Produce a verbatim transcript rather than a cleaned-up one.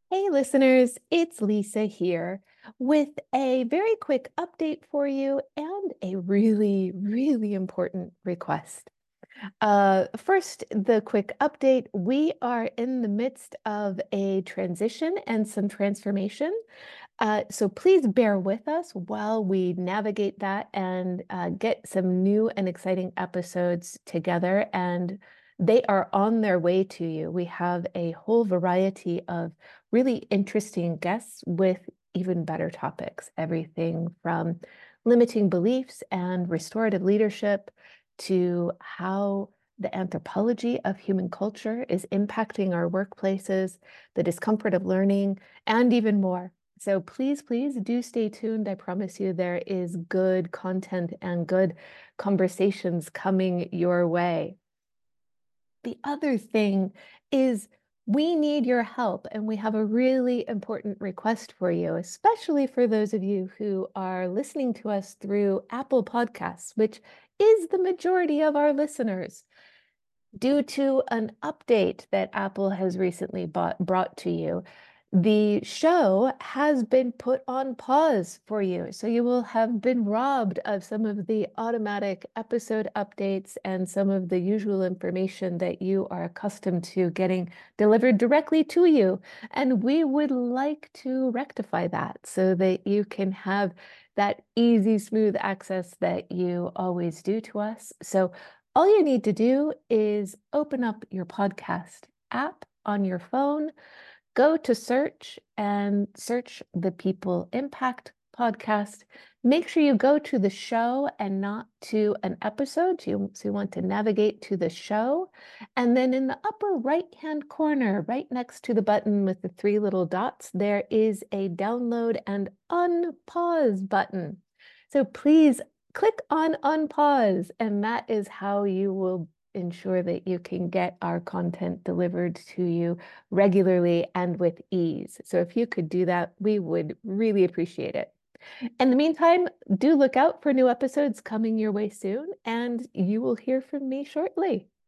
Hey, listeners, it's Lisa here with a very quick update for you and a really, really important request. Uh, first, the quick update. We are in the midst of a transition and some transformation. Uh, so please bear with us while we navigate that and uh, get some new and exciting episodes together. And they are on their way to you. We have a whole variety of really interesting guests with even better topics, everything from limiting beliefs and restorative leadership to how the anthropology of human culture is impacting our workplaces, the discomfort of learning, and even more. So please, please do stay tuned. I promise you there is good content and good conversations coming your way. The other thing is we need your help, and we have a really important request for you, especially for those of you who are listening to us through Apple Podcasts, which is the majority of our listeners. Due to an update that Apple has recently bought, brought to you, the show has been put on pause for you. So you will have been robbed of some of the automatic episode updates and some of the usual information that you are accustomed to getting delivered directly to you. And we would like to rectify that so that you can have that easy, smooth access that you always do to us. So all you need to do is open up your podcast app on your phone, go to search and search the People Impact podcast. Make sure you go to the show and not to an episode. So you, so you want to navigate to the show. And then in the upper right-hand corner, right next to the button with the three little dots, there is a download and unpause button. So please click on unpause, and that is how you will ensure that you can get our content delivered to you regularly and with ease. So if you could do that, we would really appreciate it. In the meantime, do look out for new episodes coming your way soon, and you will hear from me shortly.